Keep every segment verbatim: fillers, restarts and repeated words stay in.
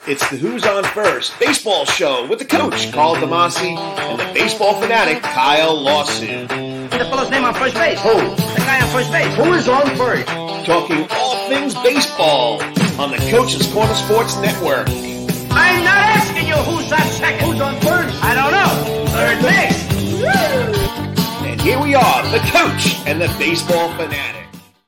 It's the Who's On First baseball show with the coach, Carl Damasi, and the baseball fanatic, Kyle Lawson. What's the fellow's name on first base? Who? The guy on first base. Who is on first? Talking all things baseball on the Coach's Corner Sports Network. I'm not asking you who's on second. Who's on first? I don't know. Third base. And here we are, the coach and the baseball fanatic.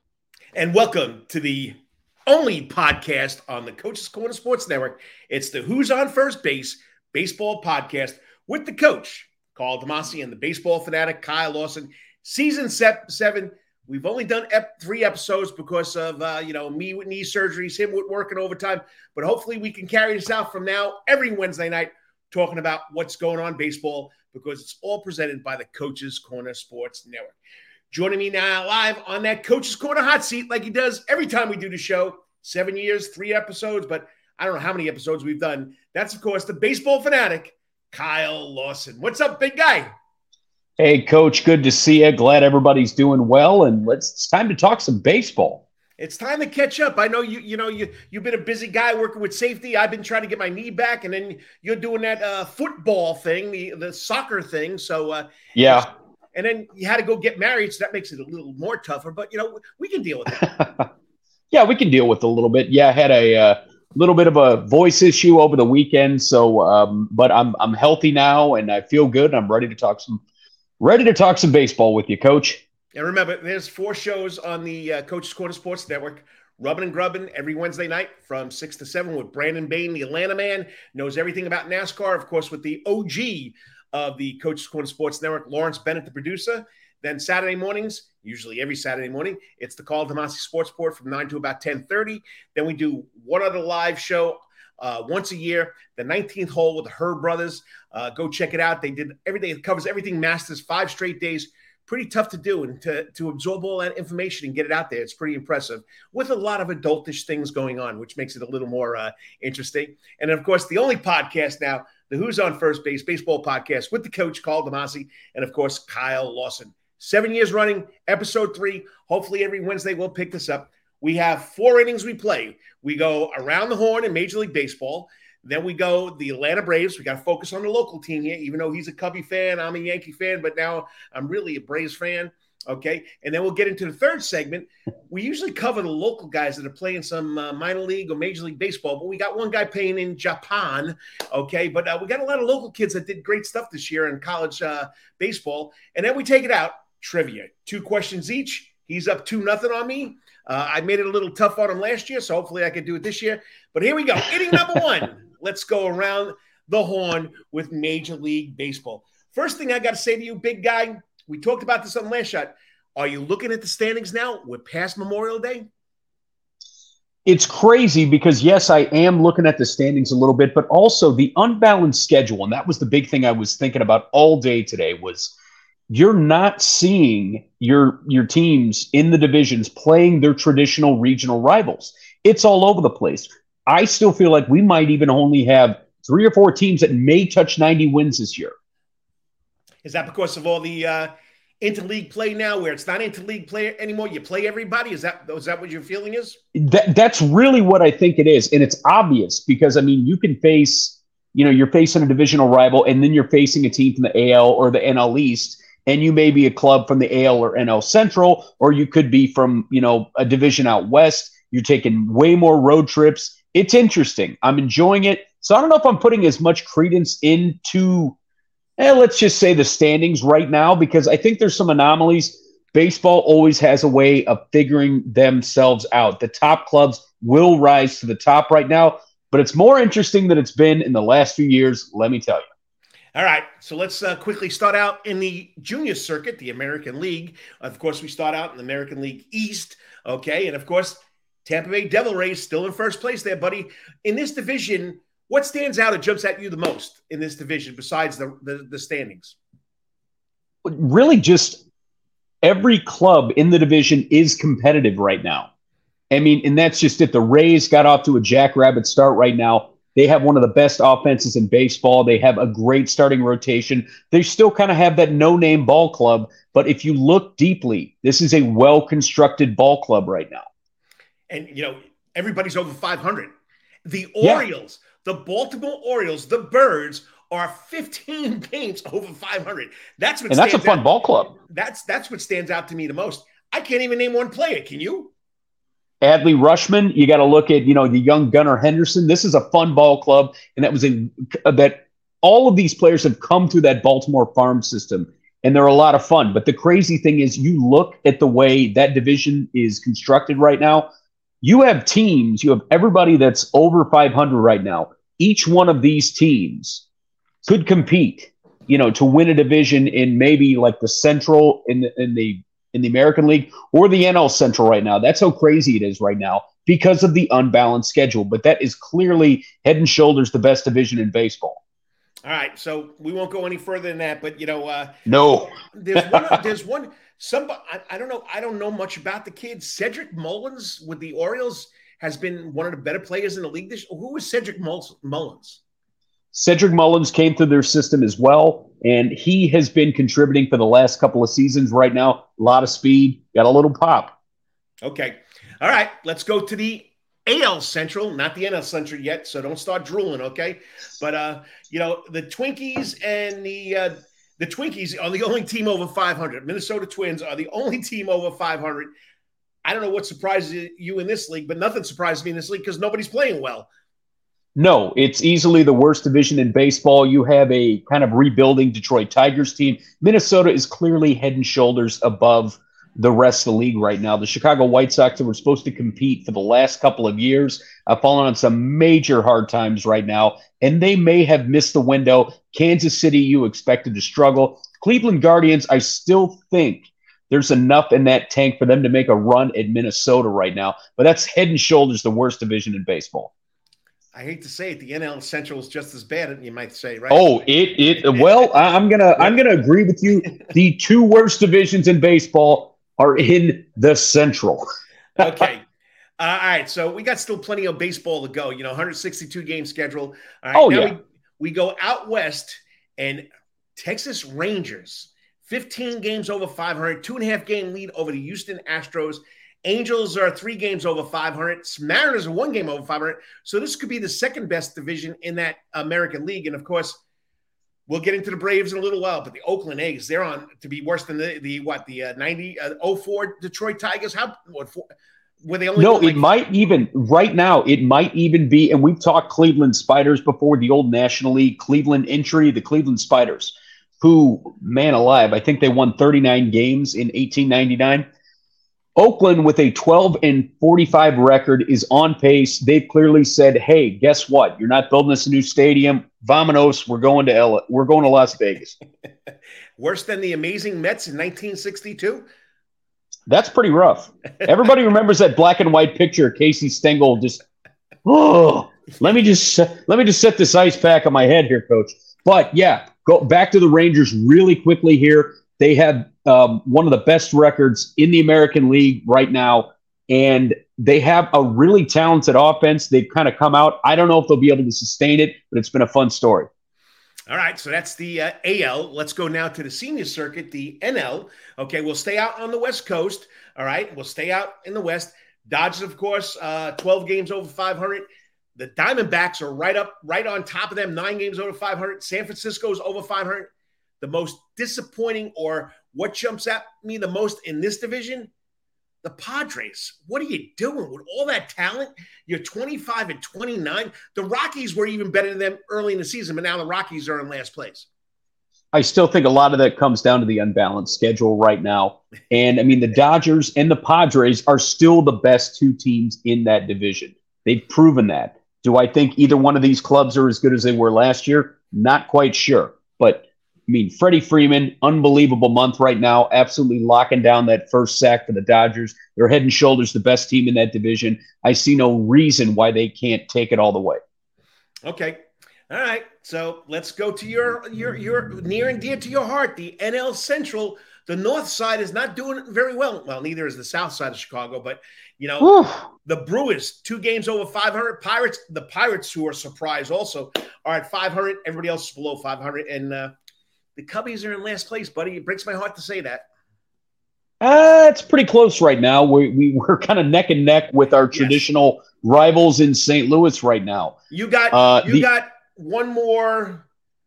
And welcome to the only podcast on the Coach's Corner Sports Network. It's the Who's on First Base baseball podcast with the coach, Carl Damasi, and the baseball fanatic, Kyle Lawson. Season seven. We've only done ep- three episodes because of, uh, you know, me with knee surgeries, him with working overtime. But hopefully we can carry this out from now every Wednesday night, talking about what's going on in baseball, because it's all presented by the Coach's Corner Sports Network. Joining me now live on that Coach's Corner hot seat like he does every time we do the show. Seven years, three episodes, but I don't know how many episodes we've done. That's, of course, the baseball fanatic, Kyle Lawson. What's up, big guy? Hey, Coach, good to see you. Glad everybody's doing well, and let's it's time to talk some baseball. It's time to catch up. I know you you know, you, you've been a busy guy working with safety. I've been trying to get my knee back, and then you're doing that uh, football thing, the, the soccer thing. So, uh, yeah. And then you had to go get married, so that makes it a little more tougher. But, you know, we can deal with it. Yeah, we can deal with it a little bit. Yeah, I had a uh, little bit of a voice issue over the weekend. So, um, but I'm I'm healthy now, and I feel good. I'm ready to talk some ready to talk some baseball with you, Coach. And remember, there's four shows on the uh, Coach's Corner Sports Network. Rubbin' and Grubbin' every Wednesday night from six to seven with Brandon Bain, the Atlanta man, knows everything about NASCAR, of course, with the O G of the Coach's Corner Sports Network, Lawrence Bennett, the producer. Then Saturday mornings, usually every Saturday morning, it's the Carl Damasi Sports Report from nine to about ten thirty. Then we do one other live show uh, once a year, the nineteenth hole with the Herb Brothers. Uh, go check it out. They did everything. It covers everything Masters, five straight days. Pretty tough to do, and to, to absorb all that information and get it out there, it's pretty impressive, with a lot of adultish things going on, which makes it a little more uh, interesting. And, of course, the only podcast now, the Who's on First Base baseball podcast with the coach, Carl Damasi, and, of course, Kyle Lawson. Seven years running, episode three. Hopefully every Wednesday we'll pick this up. We have four innings we play. We go around the horn in Major League Baseball. Then we go the Atlanta Braves. We got to focus on the local team here, even though he's a Cubby fan. I'm a Yankee fan, but now I'm really a Braves fan. Okay. And then we'll get into the third segment. We usually cover the local guys that are playing some uh, minor league or Major League Baseball, but we got one guy playing in Japan. Okay. But uh, we got a lot of local kids that did great stuff this year in college uh, baseball. And then we take it out. Trivia. Two questions each. He's up two nothing on me. Uh, I made it a little tough on him last year, so hopefully I can do it this year. But here we go. Inning number one. Let's go around the horn with Major League Baseball. First thing I got to say to you, big guy, we talked about this on last shot. Are you looking at the standings now? We're past Memorial Day. It's crazy because, yes, I am looking at the standings a little bit, but also the unbalanced schedule. And that was the big thing I was thinking about all day today was you're not seeing your your teams in the divisions playing their traditional regional rivals. It's all over the place. I still feel like we might even only have three or four teams that may touch ninety wins this year. Is that because of all the uh, interleague play now, where it's not interleague play anymore? You play everybody. Is that is that what your feeling is? That that's really what I think it is, and it's obvious because I mean you can face, you know, you're facing a divisional rival, and then you're facing a team from the A L or the N L East. And you may be a club from the A L or N L Central, or you could be from, you know, a division out west. You're taking way more road trips. It's interesting. I'm enjoying it. So I don't know if I'm putting as much credence into, eh, let's just say the standings right now, because I think there's some anomalies. Baseball always has a way of figuring themselves out. The top clubs will rise to the top right now, but it's more interesting than it's been in the last few years, let me tell you. All right, so let's uh, quickly start out in the junior circuit, the American League. Of course, we start out in the American League East, okay? And, of course, Tampa Bay Devil Rays still in first place there, buddy. In this division, what stands out or jumps at you the most in this division besides the, the, the standings? Really just every club in the division is competitive right now. I mean, and that's just it. The Rays got off to a jackrabbit start right now. They have one of the best offenses in baseball. They have a great starting rotation. They still kind of have that no-name ball club. But if you look deeply, this is a well-constructed ball club right now. And, you know, everybody's over five hundred. The Yeah. Orioles, The Baltimore Orioles, the Birds, are fifteen games over five hundred. That's what and that's a fun out. ball club. That's that's what stands out to me the most. I can't even name one player. Can you? Adley Rushman. You got to look at, you know, the young Gunnar Henderson. This is a fun ball club, and that was in that. All of these players have come through that Baltimore farm system, and they're a lot of fun. But the crazy thing is, you look at the way that division is constructed right now. You have teams. You have everybody that's over five hundred right now. Each one of these teams could compete, you know, to win a division in maybe like the Central in the in the in the American League or the N L Central right now. That's how crazy it is right now because of the unbalanced schedule. But that is clearly head and shoulders the best division in baseball. All right, so we won't go any further than that. But you know, uh, no, there's one. There's one. Somebody I, I don't know. I don't know much about the kid. Cedric Mullins with the Orioles has been one of the better players in the league. This who is Cedric Mullins? Cedric Mullins came through their system as well, and he has been contributing for the last couple of seasons right now. A lot of speed, got a little pop. Okay. All right, let's go to the A L Central, not the N L Central yet, so don't start drooling, okay? But, uh, you know, the Twinkies and the uh, the Twinkies are the only team over five hundred. Minnesota Twins are the only team over five hundred. I don't know what surprises you in this league, but nothing surprises me in this league because nobody's playing well. No, it's easily the worst division in baseball. You have a kind of rebuilding Detroit Tigers team. Minnesota is clearly head and shoulders above the rest of the league right now. The Chicago White Sox, that were supposed to compete for the last couple of years, have fallen on some major hard times right now, and they may have missed the window. Kansas City, you expected to struggle. Cleveland Guardians, I still think there's enough in that tank for them to make a run at Minnesota right now, but that's head and shoulders the worst division in baseball. I hate to say it, the N L Central is just as bad, you might say, right? Oh, it it well, I'm gonna I'm gonna agree with you. The two worst divisions in baseball are in the Central. Okay. Uh, all right. So we got still plenty of baseball to go. You know, one hundred sixty-two game schedule. All right. Oh, now yeah. we, we go out west, and Texas Rangers, fifteen games over five hundred, two and a half game lead over the Houston Astros. Angels are three games over five hundred. Mariners are one game over five hundred. So this could be the second best division in that American League. And of course, we'll get into the Braves in a little while, but the Oakland A's, they're on to be worse than the, the what, the uh, ninety, uh, oh four Detroit Tigers. How, what, four, were they only? No, like, it might even, right now, it might even be, and we've talked Cleveland Spiders before, the old National League Cleveland entry, the Cleveland Spiders, who, man alive, I think they won thirty-nine games in eighteen ninety-nine. Oakland, with a twelve and forty-five record, is on pace. They've clearly said, "Hey, guess what? You're not building us a new stadium. Vamonos, we're going to L A. We're going to Las Vegas." Worse than the amazing Mets in nineteen sixty-two. That's pretty rough. Everybody remembers that black and white picture of Casey Stengel just. Oh, let me just let me just set this ice pack on my head here, Coach. But yeah, go back to the Rangers really quickly here. They have um, one of the best records in the American League right now, and they have a really talented offense. They've kind of come out. I don't know if they'll be able to sustain it, but it's been a fun story. All right, so that's the uh, A L. Let's go now to the senior circuit, the N L. Okay, we'll stay out on the West Coast. All right, we'll stay out in the West. Dodgers, of course, uh, twelve games over five hundred. The Diamondbacks are right up, right on top of them, nine games over five hundred. San Francisco's over five hundred. The most disappointing, or what jumps at me the most in this division, the Padres. What are you doing with all that talent? You're twenty-five and twenty-nine. The Rockies were even better than them early in the season, but now the Rockies are in last place. I still think a lot of that comes down to the unbalanced schedule right now. And, I mean, the Dodgers and the Padres are still the best two teams in that division. They've proven that. Do I think either one of these clubs are as good as they were last year? Not quite sure. But, I mean, Freddie Freeman, unbelievable month right now, absolutely locking down that first sack for the Dodgers. They're head and shoulders the best team in that division. I see no reason why they can't take it all the way. Okay. All right. So let's go to your, your, your near and dear to your heart, the N L Central. The north side is not doing very well. Well, neither is the south side of Chicago, but, you know, Whew. The Brewers, two games over five hundred. Pirates, the Pirates, who are surprised also, are at five hundred. Everybody else is below five hundred. And uh, the Cubbies are in last place, buddy. It breaks my heart to say that. Uh, it's pretty close right now. We, we, we're kind of neck and neck with our traditional yes. rivals in Saint Louis right now. You got uh, you the, got one more,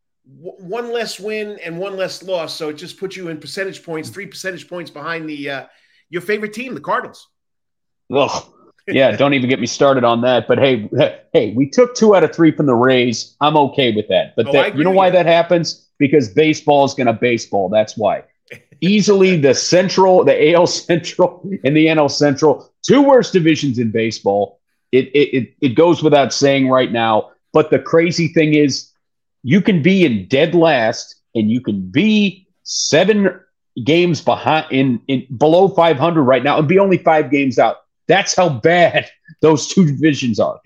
one less win and one less loss, so it just puts you in percentage points, three percentage points behind the uh, your favorite team, the Cardinals. Ugh. Yeah, don't even get me started on that. But hey, hey, we took two out of three from the Rays. I'm okay with that. But oh, that, you know why that happens? Because baseball is going to baseball. That's why. Easily the Central, the A L Central, and the N L Central, two worst divisions in baseball. It it it, it goes without saying right now. But the crazy thing is, you can be in dead last, and you can be seven games behind in, in below five hundred right now, and be only five games out. That's how bad those two divisions are.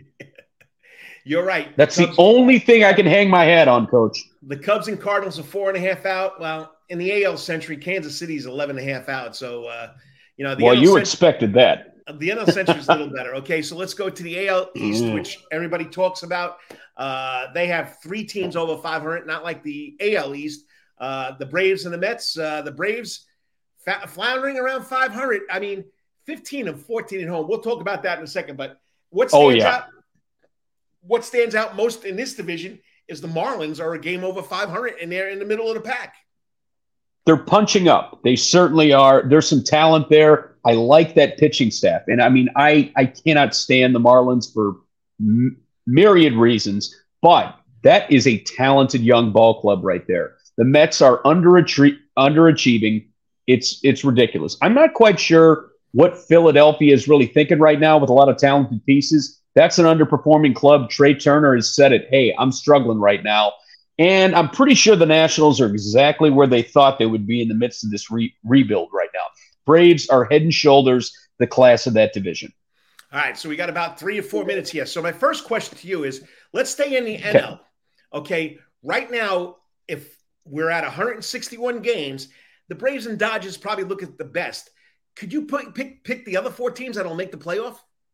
You're right. That's the, Cubs, the only thing I can hang my hat on, Coach. The Cubs and Cardinals are four and a half out. Well, in the A L Century, Kansas City is eleven and a half out. So, uh, you know, the well, N L you Century, expected that. The N L Century is a little better. Okay, so let's go to the A L East, mm. which everybody talks about. Uh, they have three teams over five hundred, not like the A L East. Uh, the Braves and the Mets. Uh, the Braves fa- floundering around five hundred. I mean, fifteen and fourteen at home. We'll talk about that in a second. But what stands oh, yeah. out? What stands out most in this division is the Marlins are a game over five hundred, and they're in the middle of the pack. They're punching up. They certainly are. There's some talent there. I like that pitching staff, and I mean, I I cannot stand the Marlins for m- myriad reasons, but that is a talented young ball club right there. The Mets are underachie- underachieving. It's it's ridiculous. I'm not quite sure what Philadelphia is really thinking right now with a lot of talented pieces. That's an underperforming club. Trey Turner has said it. Hey, I'm struggling right now. And I'm pretty sure the Nationals are exactly where they thought they would be in the midst of this re- rebuild right now. Braves are head and shoulders the class of that division. All right, so we got about three or four minutes here. So my first question to you is, let's stay in the N L. Okay, right now, if we're at one hundred sixty-one games, the Braves and Dodgers probably look at the best. Could you put, pick pick the other four teams that will make the playoff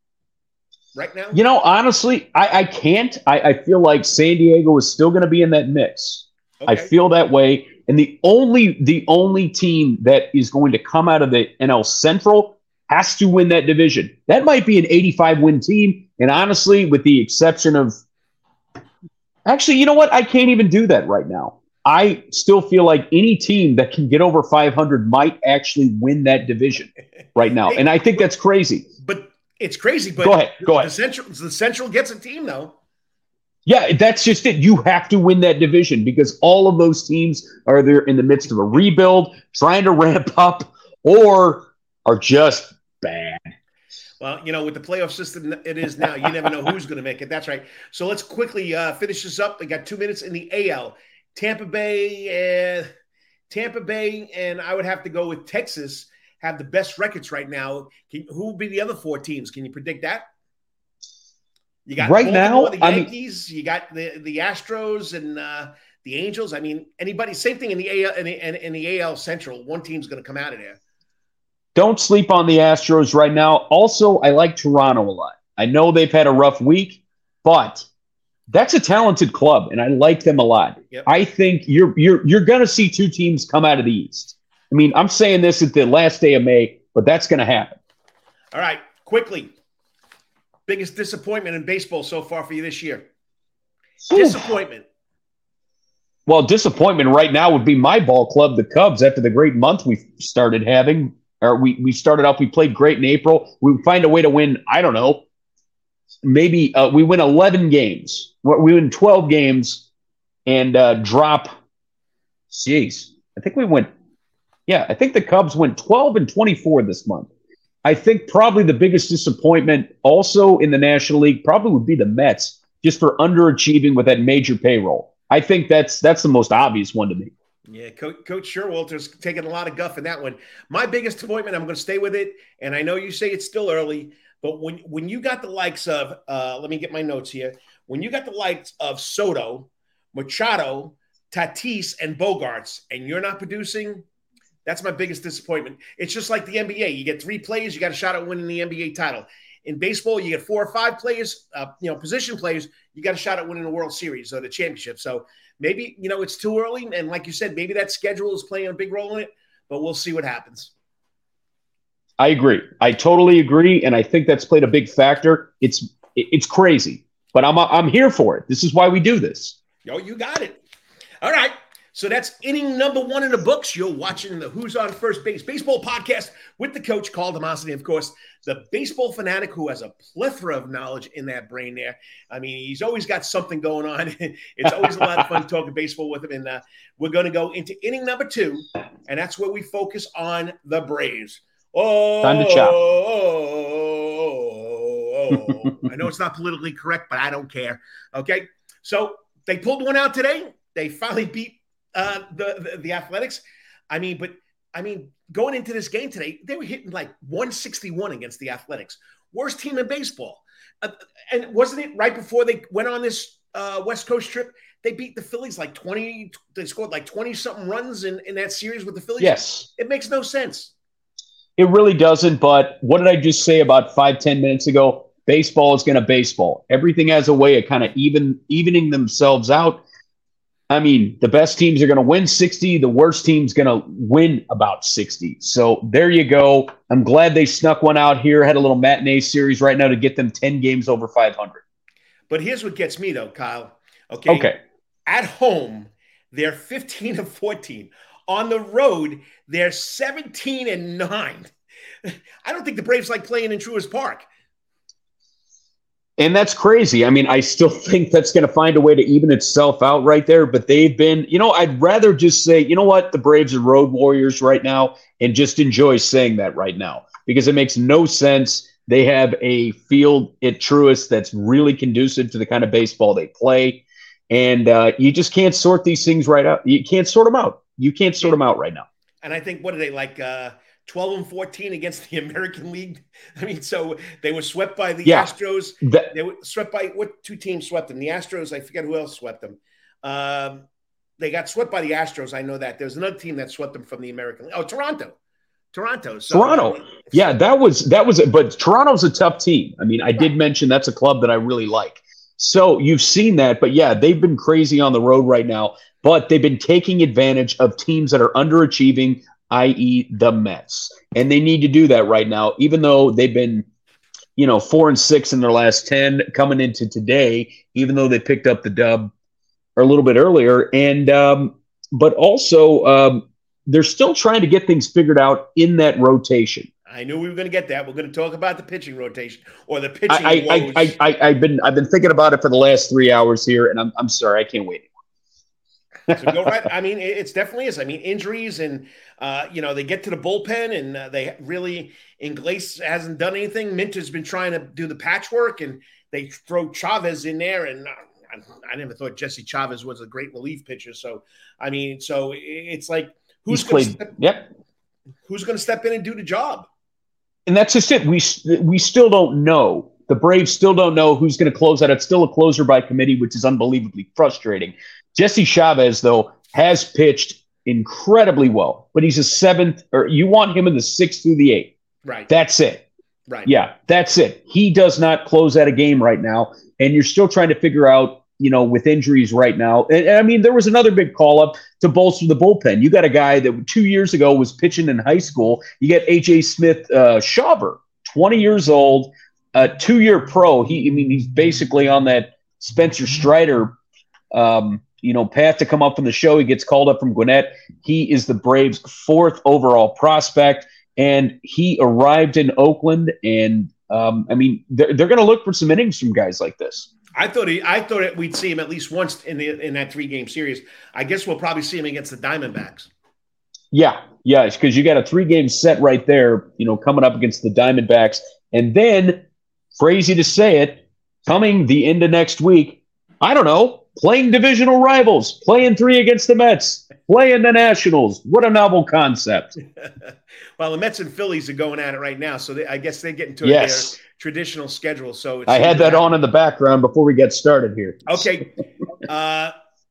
right now? You know, honestly, I, I can't. I, I feel like San Diego is still going to be in that mix. Okay. I feel that way. And the only the only team that is going to come out of the N L Central has to win that division. That might be an eighty-five win team. And honestly, with the exception of – actually, you know what? I can't even do that right now. I still feel like any team that can get over five hundred might actually win that division right now. Hey, and I think that's crazy. But it's crazy. But go ahead. Go ahead. The Central, the Central gets a team, though. Yeah, that's just it. You have to win that division because all of those teams are there in the midst of a rebuild, trying to ramp up, or are just bad. Well, you know, with the playoff system it is now, you never know who's going to make it. That's right. So let's quickly uh, finish this up. We got two minutes in the A L. Tampa Bay, uh, Tampa Bay, and I would have to go with Texas have the best records right now. Can, who will be the other four teams? Can you predict that? You got right now the Yankees, I mean, you got the, the Astros and uh, the Angels. I mean, anybody. Same thing in the A L in the, in the A L Central. One team's going to come out of there. Don't sleep on the Astros right now. Also, I like Toronto a lot. I know they've had a rough week, but that's a talented club, and I like them a lot. Yep. I think you're you're you're going to see two teams come out of the East. I mean, I'm saying this at the last day of May, but that's going to happen. All right, quickly. Biggest disappointment in baseball so far for you this year? Oof. Disappointment. Well, disappointment right now would be my ball club, the Cubs, after the great month we started having. Or we, we started off, we played great in April. We find a way to win, I don't know, maybe uh, we win eleven games. We win twelve games and uh, drop, jeez, I think we went, yeah, I think the Cubs went twelve and twenty-four this month. I think probably the biggest disappointment also in the National League probably would be the Mets, just for underachieving with that major payroll. I think that's that's the most obvious one to me. Yeah, Coach, Coach Sherwalter's taking a lot of guff in that one. My biggest disappointment, I'm going to stay with it, and I know you say it's still early, but when when you got the likes of, uh, let me get my notes here, when you got the likes of Soto, Machado, Tatis, and Bogarts, and you're not producing, that's my biggest disappointment. It's just like the N B A. You get three players, you got a shot at winning the N B A title. In baseball, you get four or five players, uh, you know, position players, you got a shot at winning the World Series or the championship. So maybe, you know, it's too early. And like you said, maybe that schedule is playing a big role in it, but we'll see what happens. I agree. I totally agree, and I think that's played a big factor. It's it's crazy, but I'm I'm here for it. This is why we do this. Yo, you got it. All right. So that's inning number one in the books. You're watching the Who's on First Base Baseball podcast with the coach, Carl DeMasi, of course, the baseball fanatic who has a plethora of knowledge in that brain there. I mean, he's always got something going on. It's always a lot of fun talking baseball with him. And uh, we're going to go into inning number two, and that's where we focus on the Braves. Oh, Time to chop. Oh, oh, oh. I know it's not politically correct, but I don't care. Okay. So they pulled one out today. They finally beat uh, the, the the Athletics. I mean, but I mean, going into this game today, they were hitting like one sixty-one against the Athletics. Worst team in baseball. Uh, and wasn't it right before they went on this uh, West Coast trip? They beat the Phillies like twenty. They scored like twenty-something runs in, in that series with the Phillies. Yes. It makes no sense. It really doesn't. But what did I just say about five, ten minutes ago? Baseball is going to baseball. Everything has a way of kind of even evening themselves out. I mean, the best teams are going to win sixty. The worst team's going to win about sixty. So there you go. I'm glad they snuck one out here. Had a little matinee series right now to get them ten games over five hundred. But here's what gets me, though, Kyle. Okay. Okay. At home, they're fifteen and fourteen. On the road, they're seventeen and nine. I don't think the Braves like playing in Truist Park. And that's crazy. I mean, I still think that's going to find a way to even itself out right there. But they've been, you know, I'd rather just say, you know what, the Braves are road warriors right now, and just enjoy saying that right now because it makes no sense. They have a field at Truist that's really conducive to the kind of baseball they play. And uh, you just can't sort these things right out. You can't sort them out. You can't sort them out right now. And I think, what are they, like uh, twelve and fourteen against the American League? I mean, so they were swept by the yeah, Astros. That, they were swept by, what two teams swept them? The Astros, I forget who else swept them. Um, they got swept by the Astros, I know that. There's another team that swept them from the American League. Oh, Toronto. Toronto. So, Toronto. I mean, yeah, that was, that was, but Toronto's a tough team. I mean, I did mention that's a club that I really like. So you've seen that, but yeah, they've been crazy on the road right now, but they've been taking advantage of teams that are underachieving, that is the Mets. And they need to do that right now, even though they've been, you know, four and six in their last ten coming into today, even though they picked up the dub or a little bit earlier. And, um, but also um, they're still trying to get things figured out in that rotation. I knew we were going to get that. We're going to talk about the pitching rotation or the pitching. I, I, I, I, I've been I've been thinking about it for the last three hours here, and I'm I'm sorry, I can't wait anymore. So go right. I mean, it's definitely is. I mean, injuries and uh, you know, they get to the bullpen and uh, they really Inglés hasn't done anything. Minter's been trying to do the patchwork, and they throw Chavez in there, and uh, I, I never thought Jesse Chavez was a great relief pitcher. So I mean, so it's like who's going to step, yep. who's going to step in and do the job? And that's just it. We we still don't know. The Braves still don't know who's going to close out. It's still a closer by committee, which is unbelievably frustrating. Jesse Chavez, though, has pitched incredibly well, but he's a seventh, or you want him in the sixth through the eighth. Right. That's it. Right. Yeah, that's it. He does not close out a game right now, and you're still trying to figure out, you know, with injuries right now. And, and I mean, there was another big call up to bolster the bullpen. You got a guy that two years ago was pitching in high school. You got A J Smith uh, Shawver, twenty years old, a two-year pro. He, I mean, he's basically on that Spencer Strider, um, you know, path to come up from the show. He gets called up from Gwinnett. He is the Braves' fourth overall prospect, and he arrived in Oakland. And um, I mean, they're, they're going to look for some innings from guys like this. I thought he, I thought it, we'd see him at least once in the in that three game series. I guess we'll probably see him against the Diamondbacks. Yeah, yeah, because you got a three game set right there, you know, coming up against the Diamondbacks, and then, crazy to say it, coming the end of next week, I don't know, playing divisional rivals, playing three against the Mets, playing the Nationals. What a novel concept! Well, the Mets and Phillies are going at it right now, so they, I guess they get into yes. their traditional schedule. So it's I had that on in the background before we get started here. Okay. Uh,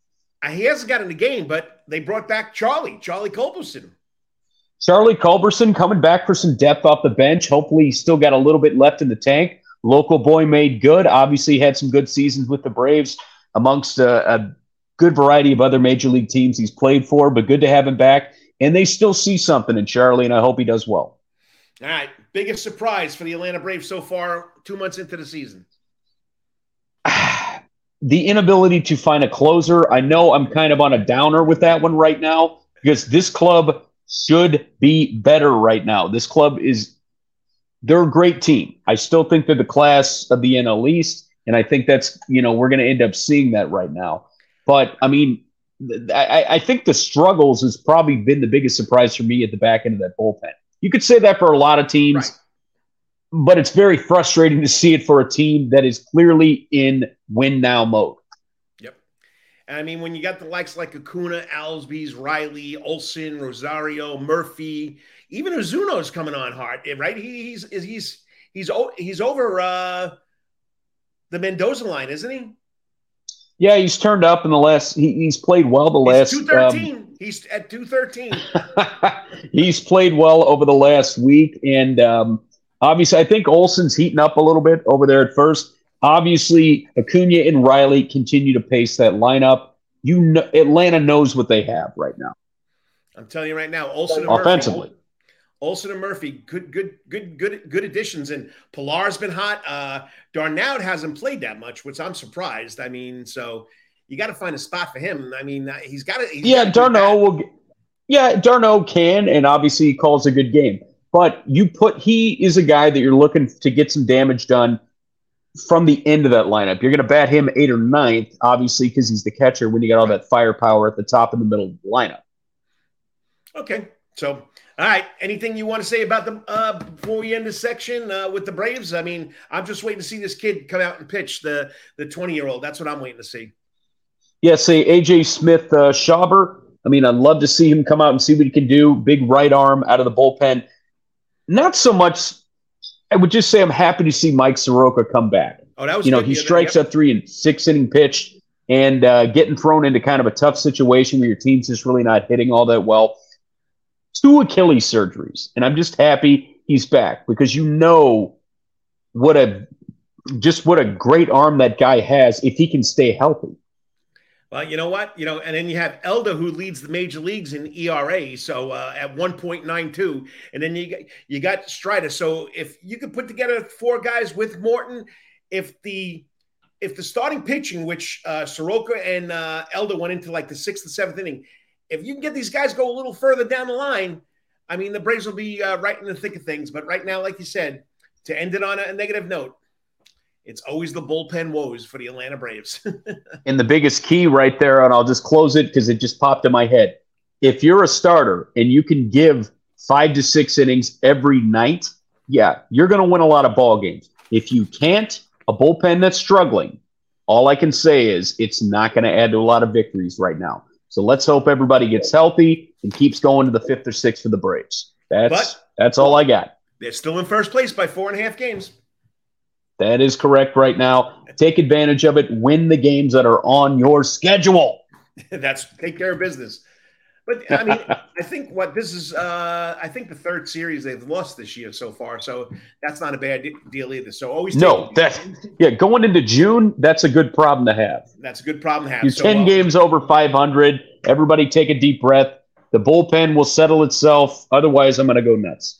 he hasn't got in the game, but they brought back Charlie, Charlie Culberson. Charlie Culberson coming back for some depth off the bench. Hopefully he's still got a little bit left in the tank. Local boy made good. Obviously had some good seasons with the Braves amongst a, a good variety of other major league teams he's played for, but good to have him back. And they still see something in Charlie, and I hope he does well. All right. Biggest surprise for the Atlanta Braves so far, two months into the season? The inability to find a closer. I know I'm kind of on a downer with that one right now because this club should be better right now. This club is, they're a great team. I still think they're the class of the N L East, and I think that's, you know, we're going to end up seeing that right now. But, I mean, I, I think the struggles has probably been the biggest surprise for me at the back end of that bullpen. You could say that for a lot of teams, right, but it's very frustrating to see it for a team that is clearly in win-now mode. Yep. I mean, when you got the likes like Acuna, Alsbys, Riley, Olson, Rosario, Murphy, even Ozuno's coming on hard, right? He's he's he's he's he's over uh, the Mendoza line, isn't he? Yeah, he's turned up in the last. He, he's played well the last. He's two thirteen. Um, he's at two thirteen. He's played well over the last week, and um, obviously, I think Olson's heating up a little bit over there at first. Obviously, Acuna and Riley continue to pace that lineup. You know, Atlanta knows what they have right now. I'm telling you right now, Olson and offensively. Murphy, Olson and Murphy, good, good, good, good, good additions. And Pilar's been hot. Uh, Darnoud hasn't played that much, which I'm surprised. I mean, so you got to find a spot for him. I mean, uh, he's got to. Yeah, Darno will. Yeah, Darno can, and obviously he calls a good game. But you put he is a guy that you're looking to get some damage done from the end of that lineup. You're going to bat him eighth or ninth, obviously, because he's the catcher when you got all that firepower at the top and the middle of the lineup. Okay, so all right. Anything you want to say about the uh, before we end this section uh, with the Braves? I mean, I'm just waiting to see this kid come out and pitch, the the twenty year old. That's what I'm waiting to see. Yeah, say A J Smith uh, Schauber. I mean, I'd love to see him come out and see what he can do. Big right arm out of the bullpen. Not so much. I would just say I'm happy to see Mike Soroka come back. Oh, that was you know good. he Yeah, strikes yep. a three and six inning pitch, and uh, getting thrown into kind of a tough situation where your team's just really not hitting all that well. Two Achilles surgeries, and I'm just happy he's back because you know what a just what a great arm that guy has if he can stay healthy. Well, you know what? You know, and then you have Elder, who leads the major leagues in E R A, so uh, at one point nine two, and then you got you got Strider. So if you could put together four guys with Morton, if the if the starting pitching, which uh, Soroka and uh, Elder went into like the sixth and seventh inning, if you can get these guys go a little further down the line, I mean, the Braves will be uh, right in the thick of things. But right now, like you said, to end it on a negative note, it's always the bullpen woes for the Atlanta Braves. And the biggest key right there, and I'll just close it because it just popped in my head. If you're a starter and you can give five to six innings every night, yeah, you're going to win a lot of ball games. If you can't, a bullpen that's struggling, all I can say is it's not going to add to a lot of victories right now. So let's hope everybody gets healthy and keeps going to the fifth or sixth for the Braves. That's but, that's all I got. They're still in first place by four and a half games. That is correct right now. Take advantage of it. Win the games that are on your schedule. That's take care of business. But, I mean, I think what this is, uh, I think the third series they've lost this year so far. So that's not a bad deal either. So always no, that yeah, going into June, that's a good problem to have. That's a good problem to have. You're so, ten uh, games over five hundred. Everybody take a deep breath. The bullpen will settle itself. Otherwise, I'm going to go nuts.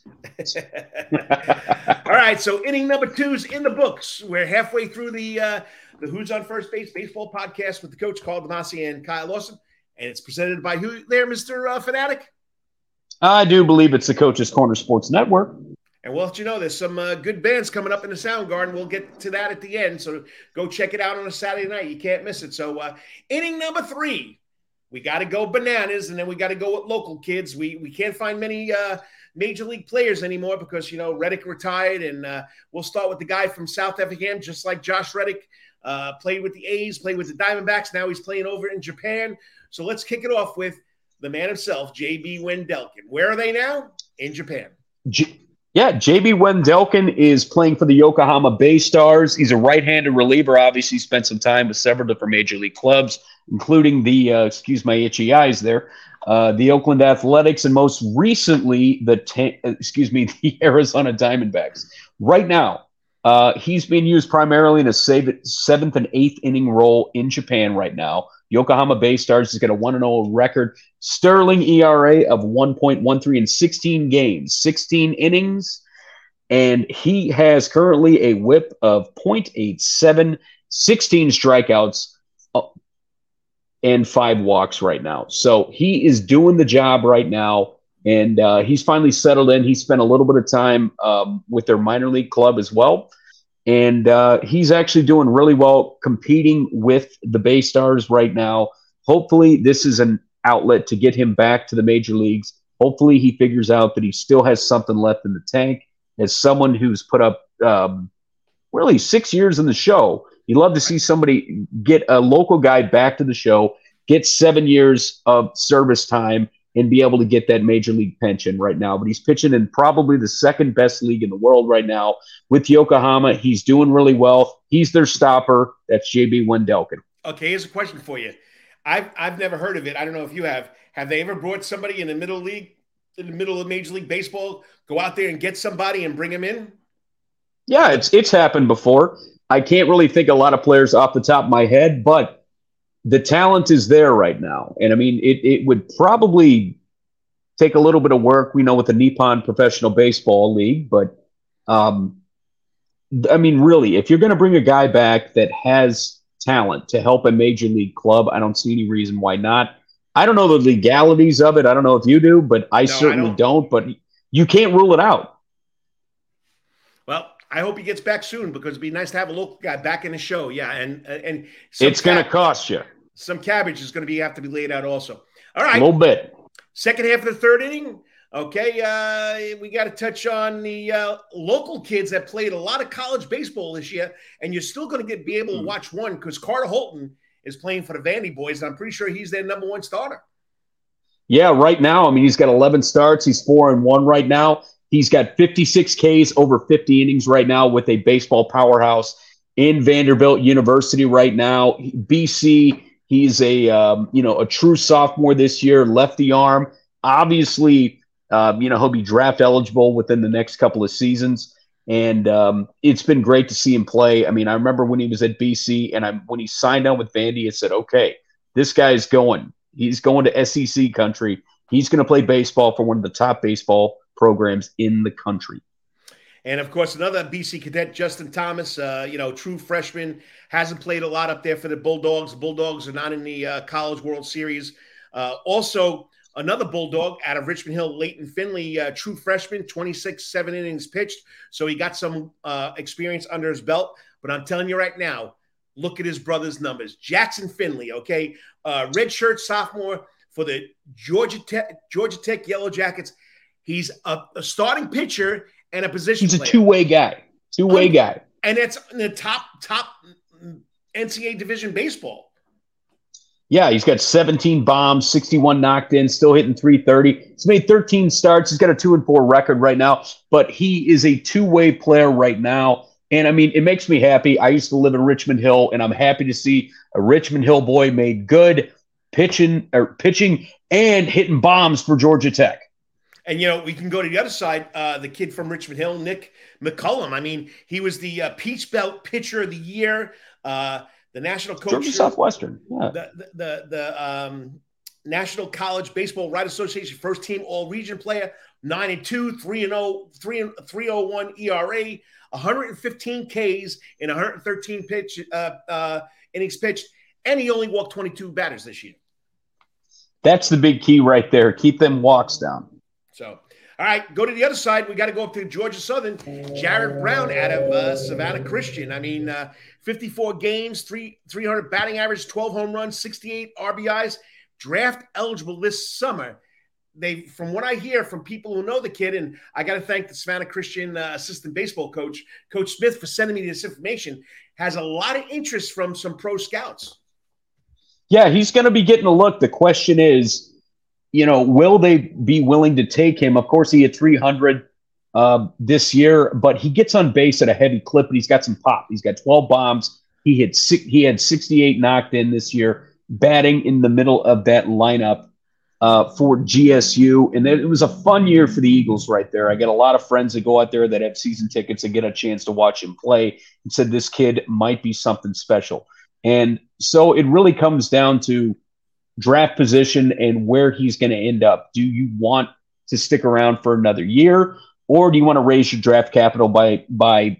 All right, so inning number two's in the books. We're halfway through the uh, the Who's on First Base baseball podcast with the coach, Carl Damasi and Kyle Lawson, and it's presented by who there, Mister Uh, Fanatic? I do believe it's the Coach's Corner Sports Network. And we'll let you know there's some uh, good bands coming up in the Sound Garden. We'll get to that at the end, so go check it out on a Saturday night. You can't miss it. So uh, inning number three, we got to go bananas, and then we got to go with local kids. We we can't find many uh, – major league players anymore because, you know, Reddick retired, and uh, we'll start with the guy from South Effingham, just like Josh Reddick, uh, played with the A's, played with the Diamondbacks. Now he's playing over in Japan. So let's kick it off with the man himself, J B Wendelken. Where are they now? In Japan. J- yeah, J B Wendelken is playing for the Yokohama Bay Stars. He's a right-handed reliever. Obviously, spent some time with several different major league clubs, including the, uh, excuse my itchy eyes there, Uh, the Oakland Athletics, and most recently the ta- excuse me the Arizona Diamondbacks. Right now, uh, he's being used primarily in a save- seventh and eighth inning role in Japan. Right now, Yokohama Bay Stars has got a one and zero record, sterling E R A of one point one three in sixteen games, sixteen innings. and he has currently a whip of point eight seven, sixteen strikeouts, uh, and five walks right now. So he is doing the job right now, and uh, he's finally settled in. He spent a little bit of time um, with their minor league club as well, and uh, he's actually doing really well competing with the Bay Stars right now. Hopefully this is an outlet to get him back to the major leagues. Hopefully he figures out that he still has something left in the tank. As someone who's put up um, really six years in the show, you'd love to see somebody get a local guy back to the show, get seven years of service time, and be able to get that major league pension right now. But he's pitching in probably the second best league in the world right now with Yokohama. He's doing really well. He's their stopper. That's J B Wendelken. Okay, here's a question for you. I've I've never heard of it. I don't know if you have. Have they ever brought somebody in the middle league, in the middle of Major League Baseball, go out there and get somebody and bring him in? Yeah, it's it's happened before. I can't really think a lot of players off the top of my head, but the talent is there right now. And I mean, it it would probably take a little bit of work, we know, with the Nippon Professional Baseball League, but um, I mean, really, if you're going to bring a guy back that has talent to help a major league club, I don't see any reason why not. I don't know the legalities of it. I don't know if you do, but I no, certainly I don't. don't. But you can't rule it out. Well, I hope he gets back soon because it'd be nice to have a local guy back in the show. Yeah, and and it's going to cost you. Some cabbage is going to be have to be laid out also. All right, a little bit. Second half of the third inning. Okay, uh, we got to touch on the uh, local kids that played a lot of college baseball this year, and you're still going to get be able to watch one because Carter Holton is playing for the Vandy boys, and I'm pretty sure he's their number one starter. Yeah, right now, I mean, he's got eleven starts. He's four and one right now. He's got fifty-six Ks over fifty innings right now with a baseball powerhouse in Vanderbilt University right now. B C, he's a um, you know a true sophomore this year, lefty arm. Obviously, um, you know he'll be draft eligible within the next couple of seasons. And um, it's been great to see him play. I mean, I remember when he was at B C and I, when he signed on with Vandy, I said, okay, this guy's going. He's going to S E C country. He's going to play baseball for one of the top baseball programs in the country. And, of course, another B C cadet, Justin Thomas, uh, you know, true freshman, hasn't played a lot up there for the Bulldogs. The Bulldogs are not in the uh, College World Series. Uh, also, another Bulldog out of Richmond Hill, Leighton Finley, uh, true freshman, twenty-six, seven innings pitched. So he got some uh, experience under his belt. But I'm telling you right now, look at his brother's numbers. Jackson Finley, okay, uh, redshirt sophomore for the Georgia Tech, Georgia Tech Yellow Jackets. He's a, a starting pitcher and a position He's player. a two-way guy, two-way um, guy. And that's in the top, top N C double A division baseball. Yeah, he's got seventeen bombs, sixty-one knocked in, still hitting three thirty. He's made thirteen starts. He's got a two and four record right now, but he is a two-way player right now. And I mean, it makes me happy. I used to live in Richmond Hill, and I'm happy to see a Richmond Hill boy made good pitching or pitching and hitting bombs for Georgia Tech. And, you know, we can go to the other side, uh, the kid from Richmond Hill, Nick McCullum. I mean, he was the uh, Peach Belt Pitcher of the Year, uh, the National Coach. Georgia Southwestern. Yeah. The, the, the, the um, National College Baseball Writers Association first team all-region player, nine and two, three and oh, three and three oh one E R A, one hundred fifteen Ks in one hundred thirteen pitch uh, uh, innings pitched, and he only walked twenty-two batters this year. That's the big key right there. Keep them walks down. So, all right, go to the other side. We got to go up to Georgia Southern. Jared Brown out of uh, Savannah Christian. I mean, uh, fifty-four games, three, three hundred batting average, twelve home runs, sixty-eight R B Is. Draft eligible this summer. They, from what I hear from people who know the kid, and I got to thank the Savannah Christian uh, assistant baseball coach, Coach Smith, for sending me this information, has a lot of interest from some pro scouts. Yeah, he's going to be getting a look. The question is, you know, will they be willing to take him? Of course, he hit three hundred uh, this year, but he gets on base at a heavy clip, and he's got some pop. He's got twelve bombs. He hit six, he had sixty-eight knocked in this year, batting in the middle of that lineup uh, for G S U. And it was a fun year for the Eagles right there. I got a lot of friends that go out there that have season tickets and get a chance to watch him play and said this kid might be something special. And so it really comes down to draft position and where he's going to end up. Do you want to stick around for another year, or do you want to raise your draft capital by by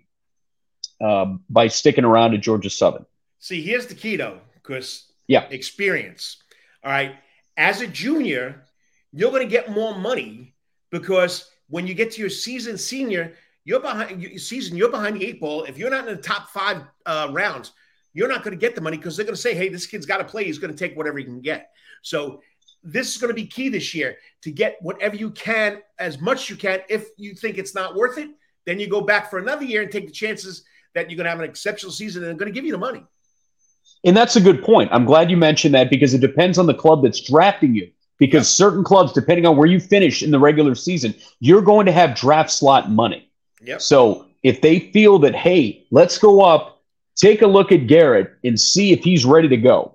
uh, by sticking around at Georgia Southern? See, here's the key, though, because yeah, experience. All right, as a junior, you're going to get more money because when you get to your season senior, you're behind your season. You're behind the eight ball. If you're not in the top five uh, rounds, you're not going to get the money because they're going to say, "Hey, this kid's got to play. He's going to take whatever he can get." So this is going to be key this year to get whatever you can, as much as you can. If you think it's not worth it, then you go back for another year and take the chances that you're going to have an exceptional season and they're going to give you the money. And that's a good point. I'm glad you mentioned that because it depends on the club that's drafting you. Because yep. certain clubs, depending on where you finish in the regular season, you're going to have draft slot money. Yep. So if they feel that, hey, let's go up, take a look at Garrett and see if he's ready to go.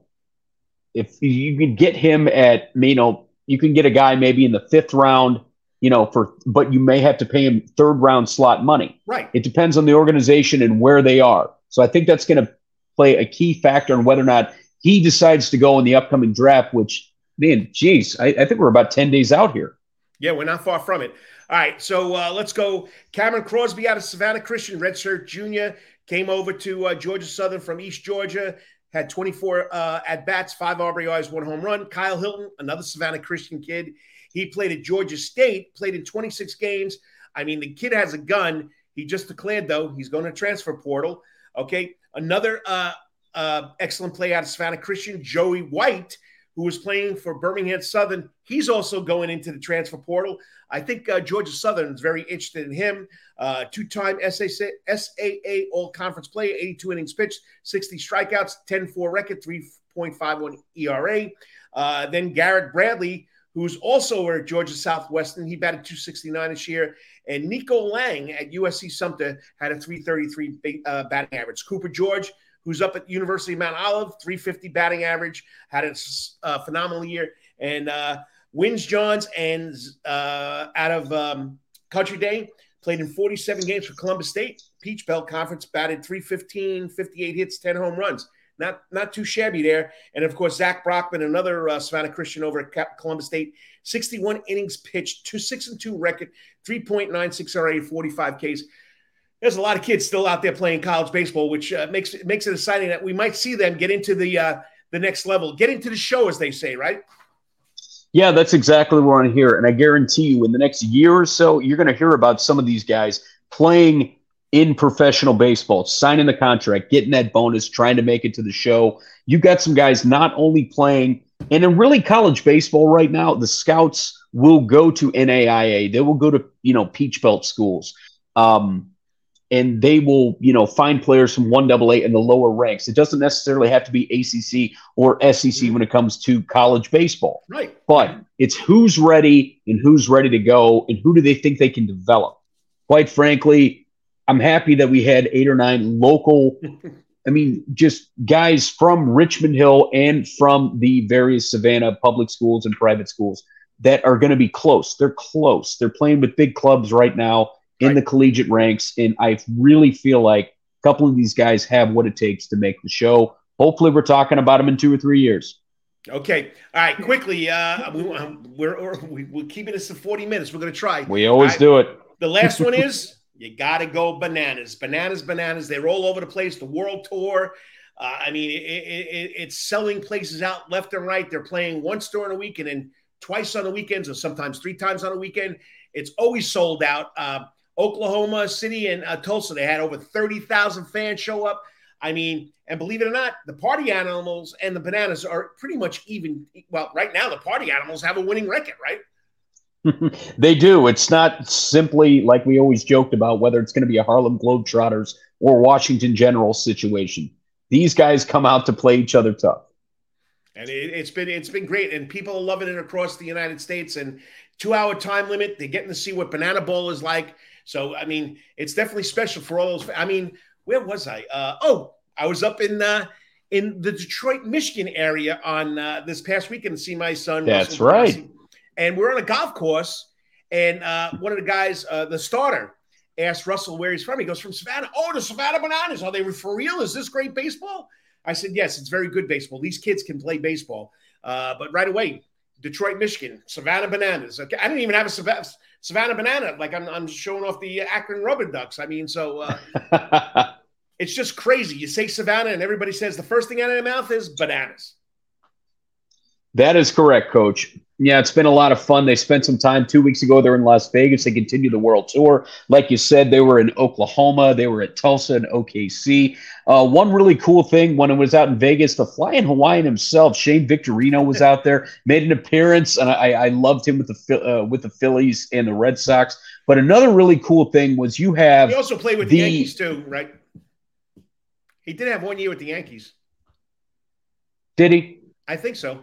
If you can get him at, you know, you can get a guy maybe in the fifth round, you know, for, but you may have to pay him third round slot money. Right. It depends on the organization and where they are. So I think that's going to play a key factor in whether or not he decides to go in the upcoming draft, which, man, geez, I, I think we're about ten days out here. Yeah, we're not far from it. All right, so uh, let's go. Cameron Crosby out of Savannah Christian, redshirt junior, came over to uh, Georgia Southern from East Georgia, had twenty-four uh, at-bats, five R B Is, one home run. Kyle Hilton, another Savannah Christian kid. He played at Georgia State, played in twenty-six games. I mean, the kid has a gun. He just declared, though, he's going to transfer portal. Okay, another uh, uh, excellent play out of Savannah Christian, Joey White, who was playing for Birmingham Southern. He's also going into the transfer portal. I think uh, Georgia Southern is very interested in him. Uh, two-time S A A All-Conference player, eighty-two innings pitched, sixty strikeouts, ten four record, three point five one E R A. Uh, then Garrett Bradley, who's also over at Georgia Southwestern. He batted two sixty-nine this year. And Nico Lang at U S C Sumter had a three thirty-three uh, batting average. Cooper George, who's up at University of Mount Olive, three fifty batting average, had a uh, phenomenal year. And uh, Wins Johns and uh, out of um, Country Day, played in forty-seven games for Columbus State. Peach Belt Conference, batted three fifteen, fifty-eight hits, ten home runs. Not not too shabby there. And, of course, Zach Brockman, another uh, Savannah Christian over at Columbus State, sixty-one innings pitched, two six and two record, three point nine six R A, forty-five Ks. There's a lot of kids still out there playing college baseball, which uh, makes, it, makes it exciting that we might see them get into the uh, the next level, get into the show, as they say, right? Yeah, that's exactly what I want to hear. And I guarantee you in the next year or so, you're going to hear about some of these guys playing in professional baseball, signing the contract, getting that bonus, trying to make it to the show. You've got some guys not only playing, and in really college baseball right now, the scouts will go to N A I A. They will go to, you know, Peach Belt schools. Um, and they will, you know, find players from one double A in the lower ranks. It doesn't necessarily have to be A C C or S E C when it comes to college baseball. Right. But it's who's ready and who's ready to go and who do they think they can develop. Quite frankly, I'm happy that we had eight or nine local, I mean, just guys from Richmond Hill and from the various Savannah public schools and private schools that are going to be close. They're close. They're playing with big clubs right now in right. the collegiate ranks. And I really feel like a couple of these guys have what it takes to make the show. Hopefully we're talking about them in two or three years. Okay. All right. Quickly. Uh, we, we're, we're, we're keeping this to forty minutes. We're going to try. We always right. do it. The last one is you got to go bananas, bananas, bananas. They're all over the place. The world tour. Uh, I mean, it, it, it's selling places out left and right. They're playing once during a week and then twice on the weekends or sometimes three times on a weekend. It's always sold out. Uh, Oklahoma City and uh, Tulsa, they had over thirty thousand fans show up. I mean, and believe it or not, the party animals and the bananas are pretty much even. Well, right now, the party animals have a winning record, right? They do. It's not simply like we always joked about whether it's going to be a Harlem Globetrotters or Washington Generals situation. These guys come out to play each other tough. And it, it's been it's been great, and people are loving it across the United States. And two-hour time limit, they're getting to see what Banana Bowl is like. So, I mean, it's definitely special for all those. I mean, where was I? Uh, oh, I was up in uh, in the Detroit, Michigan area on uh, this past weekend to see my son. That's Russell right. Darcy. And we're on a golf course, and uh, one of the guys, uh, the starter, asked Russell where he's from. He goes, from Savannah. Oh, the Savannah Bananas. Are they for real? Is this great baseball? I said, yes, it's very good baseball. These kids can play baseball. Uh, but right away, Detroit, Michigan, Savannah Bananas. Okay, I didn't even have a Savannah, Savannah Banana. Like I'm, I'm showing off the Akron Rubber Ducks. I mean, so uh, it's just crazy. You say Savannah, and everybody says the first thing out of their mouth is bananas. That is correct, Coach. Yeah, it's been a lot of fun. They spent some time two weeks ago. They're in Las Vegas. They continue the world tour. Like you said, they were in Oklahoma. They were at Tulsa and O K C. Uh, one really cool thing when it was out in Vegas, the Flying Hawaiian himself, Shane Victorino, was out there, made an appearance, and I, I loved him with the uh, with the Phillies and the Red Sox. But another really cool thing was you have he also played with the, the Yankees too, right? He did have one year with the Yankees. Did he? I think so.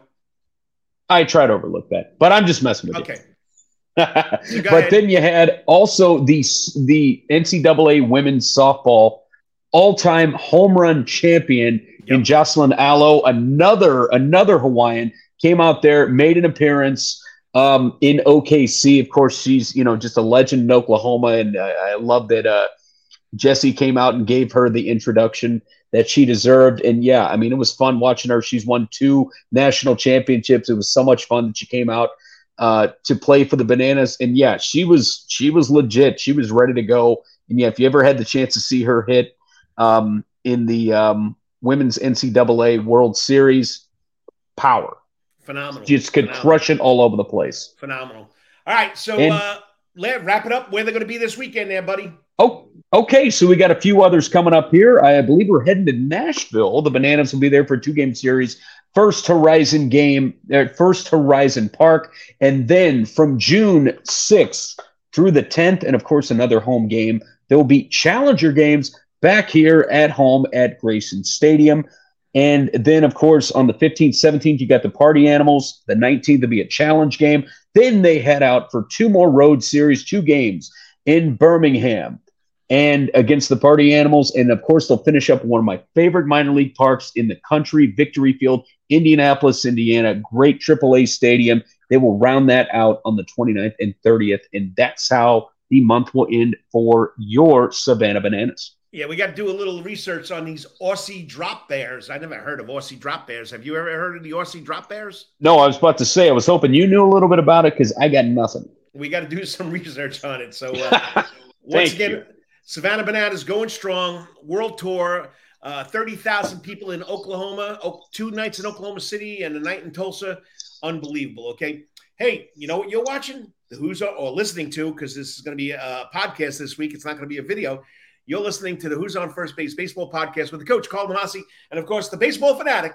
I try to overlook that, but I'm just messing with okay. you. Okay. But ahead. Then you had also the, the N C double A women's softball all-time home run champion yep. in Jocelyn Alo, another another Hawaiian, came out there, made an appearance um, in O K C. Of course, she's you know just a legend in Oklahoma, and uh, I love that uh, Jesse came out and gave her the introduction that she deserved. And yeah, I mean, it was fun watching her. She's won two national championships. It was so much fun that she came out uh, to play for the Bananas. And yeah, she was, she was legit. She was ready to go. And yeah, if you ever had the chance to see her hit um, in the um, women's N C double A World Series, power. Phenomenal. She just could Phenomenal. crush it all over the place. Phenomenal. All right. So and, uh, let wrap it up. Where they're going to be this weekend there, buddy? Oh, okay. So we got a few others coming up here. I believe we're heading to Nashville. The Bananas will be there for a two-game series. First Horizon game at First Horizon Park. And then from June sixth through the tenth, and of course another home game, there will be Challenger games back here at home at Grayson Stadium. And then, of course, on the fifteenth, seventeenth, you got the Party Animals. The nineteenth will be a challenge game. Then they head out for two more road series, two games in Birmingham and against the Party Animals. And, of course, they'll finish up one of my favorite minor league parks in the country, Victory Field, Indianapolis, Indiana. Great triple A stadium. They will round that out on the twenty-ninth and thirtieth. And that's how the month will end for your Savannah Bananas. Yeah, we got to do a little research on these Aussie drop bears. I never heard of Aussie drop bears. Have you ever heard of the Aussie drop bears? No, I was about to say, I was hoping you knew a little bit about it because I got nothing. We got to do some research on it. So uh, once again, you. Savannah Bananas going strong, world tour, uh, thirty thousand people in Oklahoma, oh, two nights in Oklahoma City and a night in Tulsa. Unbelievable, okay? Hey, you know what you're watching? The Who's On, or listening to, because this is going to be a podcast this week. It's not going to be a video. You're listening to the Who's On First Base Baseball Podcast with the coach, Carl Massey, and, of course, the baseball fanatic,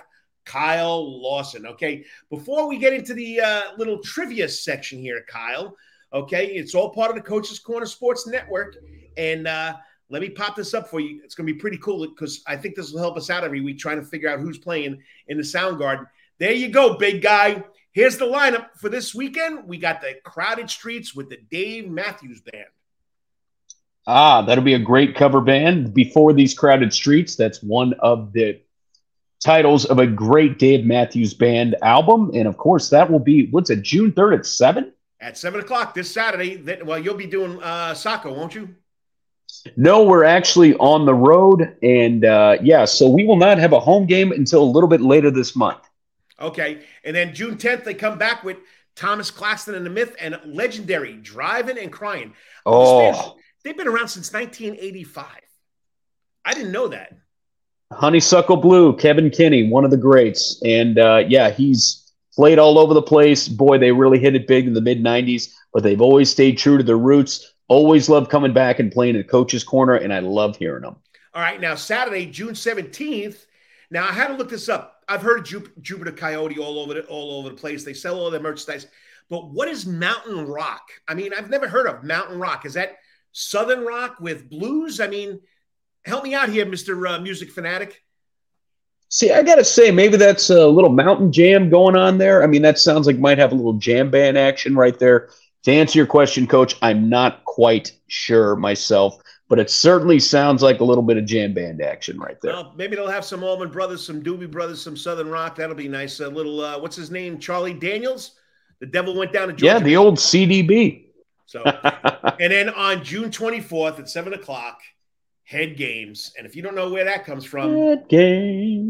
Kyle Lawson, okay? Before we get into the uh, little trivia section here, Kyle, okay, it's all part of the Coach's Corner Sports Network, and uh, let me pop this up for you. It's going to be pretty cool because I think this will help us out every week trying to figure out who's playing in the Sound Garden. There you go, big guy. Here's the lineup for this weekend. We got the Crowded Streets with the Dave Matthews Band. Ah, that'll be a great cover band. Before These Crowded Streets, that's one of the titles of a great Dave Matthews Band album. And, of course, that will be, what's it, June third at seven? At seven o'clock this Saturday. Well, you'll be doing uh, soccer, won't you? No, we're actually on the road. And, uh, yeah, so we will not have a home game until a little bit later this month. Okay. And then June tenth, they come back with Thomas Claxton and the Myth and legendary Driving and Crying. Oh, they've been around since nineteen eighty-five. I didn't know that. Honeysuckle Blue, Kevin Kinney, one of the greats. And, uh, yeah, he's played all over the place. Boy, they really hit it big in the mid nineties, but they've always stayed true to their roots. Always love coming back and playing in Coach's Corner, and I love hearing them. All right, now Saturday, June seventeenth. Now, I had to look this up. I've heard of Ju- Jupiter Coyote all over the, all over the place. They sell all their merchandise. But what is Mountain Rock? I mean, I've never heard of Mountain Rock. Is that Southern rock with blues? I mean, help me out here, Mister Uh, Music Fanatic. See, I got to say, maybe that's a little mountain jam going on there. I mean, that sounds like might have a little jam band action right there. To answer your question, Coach, I'm not quite sure myself, but it certainly sounds like a little bit of jam band action right there. Well, maybe they'll have some Allman Brothers, some Doobie Brothers, some Southern rock. That'll be nice. A little, uh, what's his name? Charlie Daniels? The Devil Went Down to Georgia. Yeah, the old C D B. So, and then on June twenty-fourth at seven o'clock, Head Games. And if you don't know where that comes from, Head Games.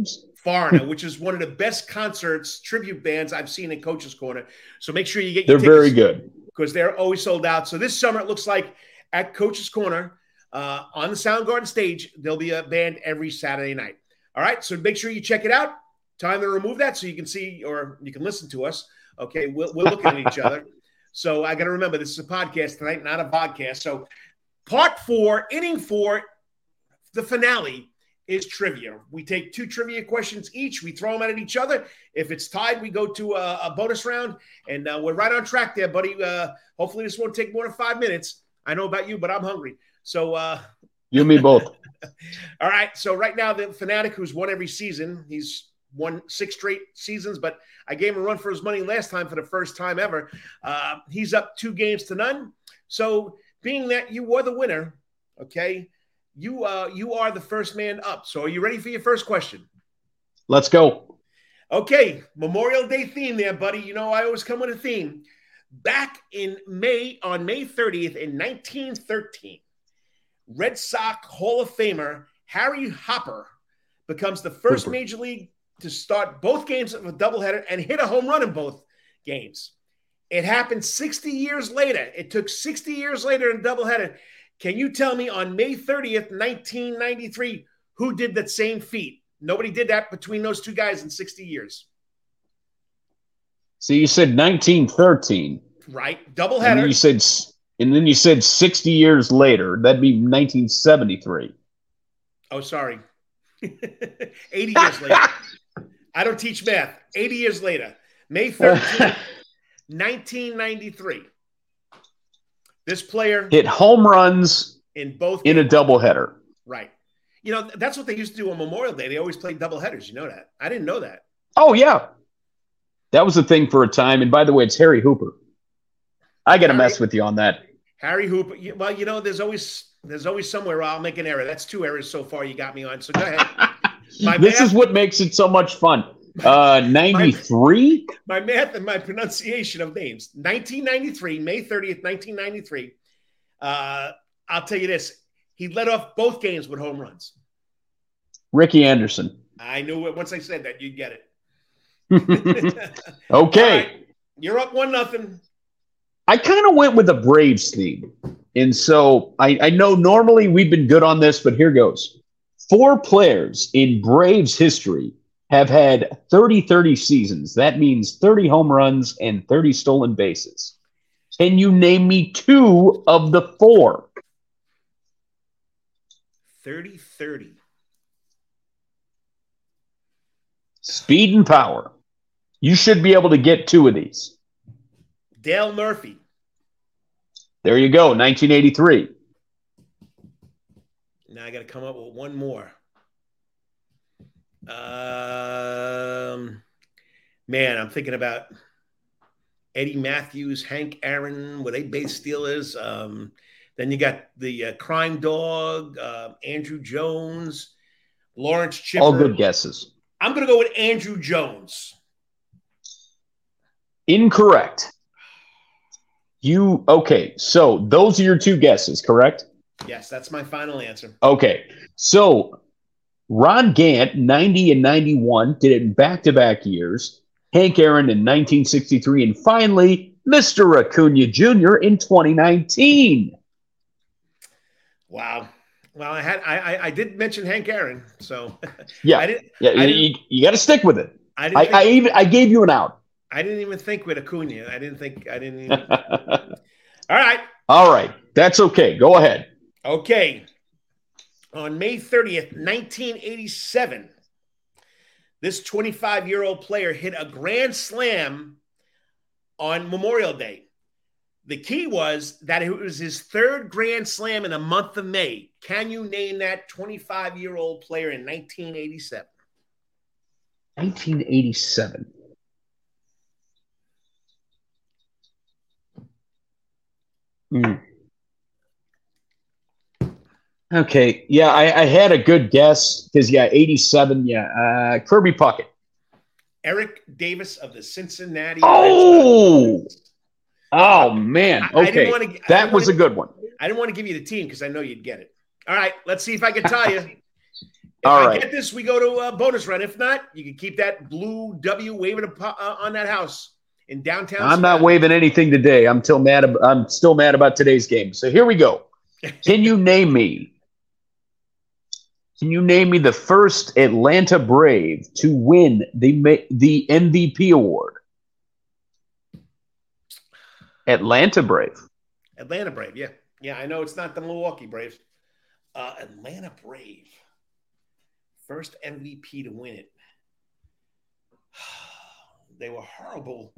Foreigner, which is one of the best concerts, tribute bands I've seen in Coach's Corner. So make sure you get your They're very good. Because they're always sold out. So this summer, it looks like at Coach's Corner uh, on the Soundgarden stage, there'll be a band every Saturday night. All right, so make sure you check it out. Time to remove that so you can see or you can listen to us. Okay, we're, we're looking at each other. So I got to remember, this is a podcast tonight, not a podcast. So part four, inning four, the finale is trivia. We take two trivia questions each. We throw them at each other. If it's tied, we go to a, a bonus round. And uh, we're right on track there, buddy. Uh, hopefully this won't take more than five minutes. I know about you, but I'm hungry. So uh, you and me both. All right. So right now, the Fanatic, who's won every season, he's won six straight seasons, but I gave him a run for his money last time for the first time ever. Uh, he's up two games to none. So being that you were the winner, okay, you uh, you are the first man up. So are you ready for your first question? Let's go. Okay, Memorial Day theme there, buddy. You know I always come with a theme. Back in May, on May thirtieth in nineteen thirteen, Red Sox Hall of Famer Harry Hopper becomes the first Hooper. Major League to start both games of a doubleheader and hit a home run in both games. It happened sixty years later. It took sixty years later in a doubleheader. Can you tell me on May thirtieth, nineteen ninety-three, who did that same feat? Nobody did that between those two guys in sixty years. So you said nineteen thirteen. Right. Doubleheader. And then you said, and then you said sixty years later. That'd be nineteen seventy-three. Oh, sorry. eighty years later. I don't teach math. eighty years later. May thirteenth, nineteen ninety-three. This player hit home runs in both in games. a doubleheader. Right. You know, that's what they used to do on Memorial Day. They always played doubleheaders. You know that. I didn't know that. Oh, yeah. That was a thing for a time. And by the way, it's Harry Hooper. I got to mess with you on that. Harry Hooper. Well, you know, there's always there's always somewhere I'll make an error. That's two errors so far you got me on. So go ahead. My this math, is what makes it so much fun. Uh, ninety-three? My, my math and my pronunciation of names. nineteen ninety-three, May thirtieth, nineteen ninety-three. Uh, I'll tell you this. He led off both games with home runs. Ricky Anderson. I knew it. Once I said that, you'd get it. Okay. Right. You're up one nothing. I kind of went with the Braves theme. And so I, I know normally we've been good on this, but here goes. Four players in Braves history have had thirty thirty seasons. That means thirty home runs and thirty stolen bases. Can you name me two of the four? thirty thirty. Speed and power. You should be able to get two of these. Dale Murphy. There you go, nineteen eighty-three. Now I got to come up with one more. Um, man, I'm thinking about Eddie Matthews, Hank Aaron. Were they base stealers? Um, then you got the uh, Crime Dog, uh, Andrew Jones, Lawrence Chipper. All good guesses. I'm going to go with Andrew Jones. Incorrect. You, okay, so those are your two guesses, correct? Yes, that's my final answer. Okay, so Ron Gant, ninety and ninety-one, did it in back-to-back years. Hank Aaron in nineteen sixty-three, and finally, Mister Acuna Junior in twenty nineteen. Wow. Well, I had I I, I did mention Hank Aaron, so yeah, I didn't. Yeah, I you, didn't, you got to stick with it. I didn't. I, think, I even I gave you an out. I didn't even think with Acuna. I didn't think. I didn't even. All right. All right. That's okay. Go ahead. Okay. On May thirtieth, nineteen eighty-seven, this twenty-five-year-old player hit a grand slam on Memorial Day. The key was that it was his third grand slam in the month of May. Can you name that twenty-five-year-old player in nineteen eighty-seven? nineteen eighty-seven. Hmm. Okay, yeah, I, I had a good guess because, yeah, eighty-seven, yeah. Uh, Kirby Puckett. Eric Davis of the Cincinnati Oh! Reds. Oh, man. Okay, I, I to, that was to, a good one. I didn't want to give you the team because I know you'd get it. All right, let's see if I can tell you. If All I right. get this, we go to a bonus run. If not, you can keep that blue W waving uh, on that house in downtown. I'm not waving anything today. I'm still mad. Ab- I'm still mad about today's game. So here we go. Can you name me? Can you name me the first Atlanta Brave to win the the M V P award? Atlanta Brave. Atlanta Brave. Yeah, yeah. I know it's not the Milwaukee Braves. Uh, Atlanta Brave. First M V P to win it. They were horrible.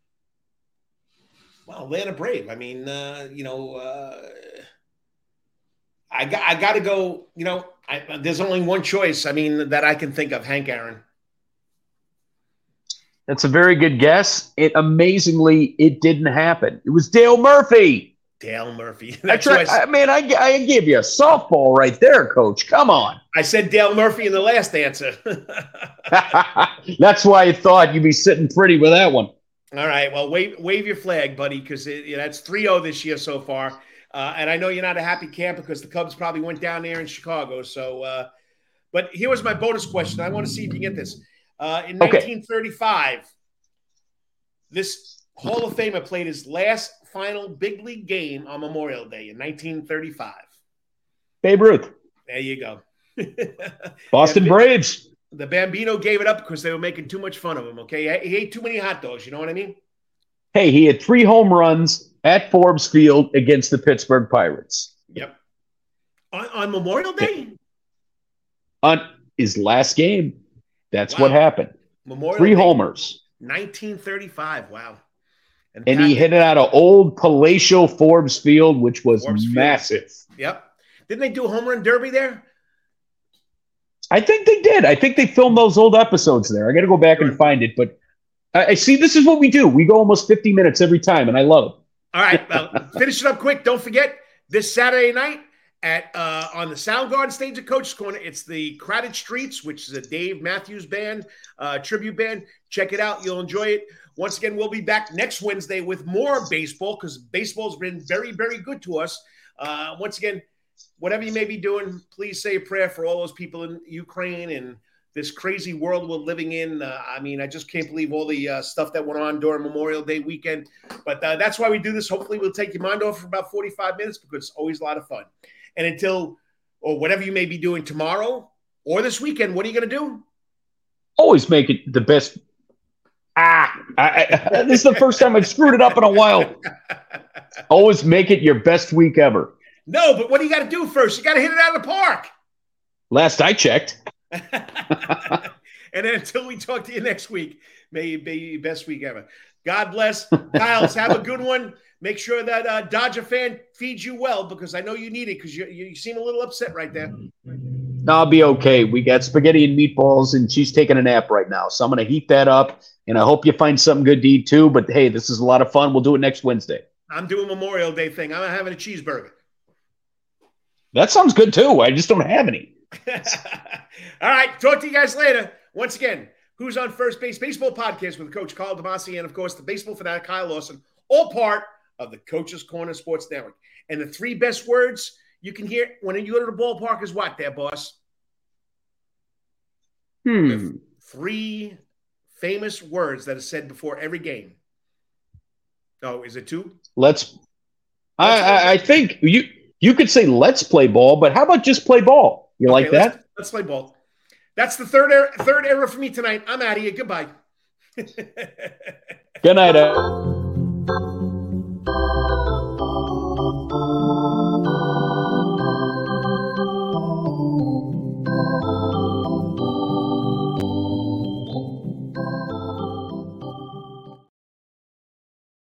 Well, Atlanta Brave. I mean, uh, you know, uh, I got I got to go. You know, I, there's only one choice. I mean, that I can think of. Hank Aaron. That's a very good guess. It amazingly, it didn't happen. It was Dale Murphy. Dale Murphy. That's right. I mean, I, I gave you a softball right there, Coach. Come on. I said Dale Murphy in the last answer. That's why I thought you'd be sitting pretty with that one. All right. Well, wave wave your flag, buddy, because it, that's three oh this year so far. Uh, and I know you're not a happy camper because the Cubs probably went down there in Chicago. So, uh, but here was my bonus question. I want to see if you get this. Uh, in okay. nineteen thirty-five, this Hall of Famer played his last final big league game on Memorial Day in nineteen thirty-five. Babe Ruth. There you go. Boston the, Braves. The Bambino gave it up because they were making too much fun of him, okay? He ate too many hot dogs, you know what I mean? Hey, he had three home runs at Forbes Field against the Pittsburgh Pirates. Yep. On, on Memorial Day? On his last game. That's wow. what happened. Memorial Three Day, homers. nineteen thirty-five. Wow. And, and he hit it out of old palatial Forbes Field, which was Forbes massive. Field. Yep. Didn't they do a home run derby there? I think they did. I think they filmed those old episodes there. I got to go back and find it. But I, I see this is what we do. We go almost fifty minutes every time, and I love it. All right. Well, finish it up quick. Don't forget, this Saturday night, At uh, on the Soundgarden stage at Coach's Corner, it's the Crowded Streets, which is a Dave Matthews Band, uh, tribute band. Check it out. You'll enjoy it. Once again, we'll be back next Wednesday with more baseball because baseball's been very, very good to us. Uh, once again, whatever you may be doing, please say a prayer for all those people in Ukraine and this crazy world we're living in. Uh, I mean, I just can't believe all the uh, stuff that went on during Memorial Day weekend. But uh, that's why we do this. Hopefully, we'll take your mind off for about forty-five minutes because it's always a lot of fun. And until, or whatever you may be doing tomorrow or this weekend, what are you going to do? Always make it the best. Ah, I, I, this is the first time I've screwed it up in a while. Always make it your best week ever. No, but what do you got to do first? You got to hit it out of the park. Last I checked. And then until we talk to you next week, may it be your best week ever. God bless. Kyles, have a good one. Make sure that uh, Dodger fan feeds you well because I know you need it because you, you seem a little upset right there. I'll be okay. We got spaghetti and meatballs, and she's taking a nap right now. So I'm going to heat that up, and I hope you find something good to eat too. But, hey, this is a lot of fun. We'll do it next Wednesday. I'm doing Memorial Day thing. I'm having a cheeseburger. That sounds good too. I just don't have any. All right. Talk to you guys later. Once again, Who's on First Base Baseball Podcast with Coach Carl DeMasi and, of course, the baseball fanatic Kyle Lawson, all part of the Coach's Corner Sports Network. And the three best words you can hear when you go to the ballpark is what there, boss? Hmm. The three famous words that are said before every game. Oh, is it two? Let's. I, I, I think you you could say let's play ball, but how about just play ball? You okay, like let's, that? Let's play ball. That's the third error, third error for me tonight. I'm out of here. Goodbye. Good night, everyone.